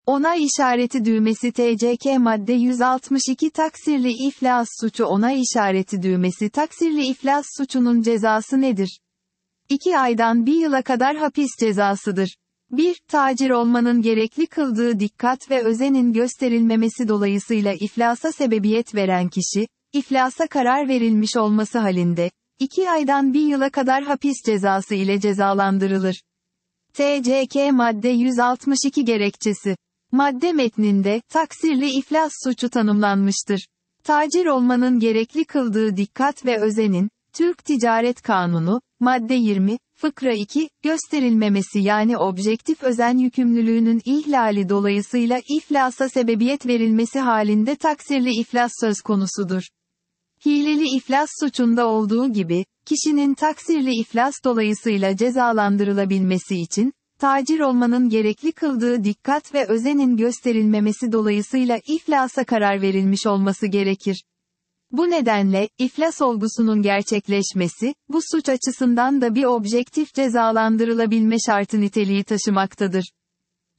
Onay işareti düğmesi TCK madde 162 taksirli iflas suçu onay işareti düğmesi taksirli iflas suçunun cezası nedir? 2 aydan 1 yıla kadar hapis cezasıdır. 1. Tacir olmanın gerekli kıldığı dikkat ve özenin gösterilmemesi dolayısıyla iflasa sebebiyet veren kişi, iflasa karar verilmiş olması halinde, 2 aydan 1 yıla kadar hapis cezası ile cezalandırılır. TCK madde 162 gerekçesi. Madde metninde, taksirli iflas suçu tanımlanmıştır. Tacir olmanın gerekli kıldığı dikkat ve özenin, Türk Ticaret Kanunu, madde 20, fıkra 2, gösterilmemesi yani objektif özen yükümlülüğünün ihlali dolayısıyla iflasa sebebiyet verilmesi halinde taksirli iflas söz konusudur. Hileli iflas suçunda olduğu gibi, kişinin taksirli iflas dolayısıyla cezalandırılabilmesi için, tacir olmanın gerekli kıldığı dikkat ve özenin gösterilmemesi dolayısıyla iflasa karar verilmiş olması gerekir. Bu nedenle, iflas olgusunun gerçekleşmesi, bu suç açısından da bir objektif cezalandırılabilme şartı niteliği taşımaktadır.